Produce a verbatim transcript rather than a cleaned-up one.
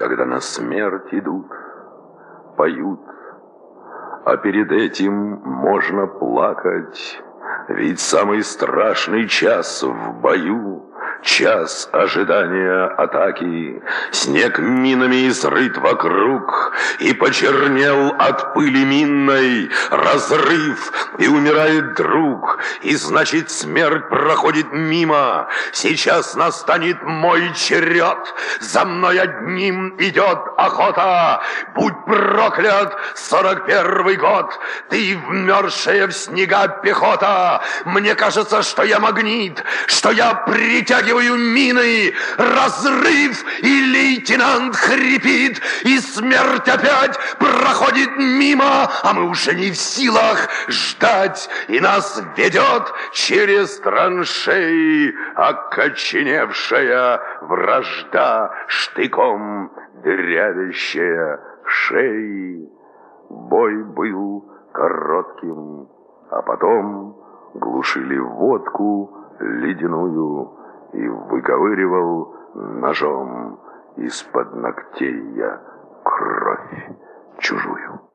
когда на смерть идут, поют. А перед этим можно плакать, ведь самый страшный час в бою — час ожидания атаки. Снег минами изрыт вокруг и почернел от пыли минной. Разрыв, и умирает друг, и значит смерть проходит мимо. Сейчас настанет мой черед, за мной одним идет охота. Будь проклят сорок первый год, ты вмерзшая в снега пехота. Мне кажется, что я магнит, что я притягиваю мины. Разрыв, и лейтенант хрипит, и смерть опять проходит мимо, а мы уже не в силах ждать, и нас ведет через траншеи окоченевшая вражда, штыком дырявящая шеи. Бой был коротким, а потом глушили водку ледяную, и выковыривал ножом из-под ногтей я кровь чужую.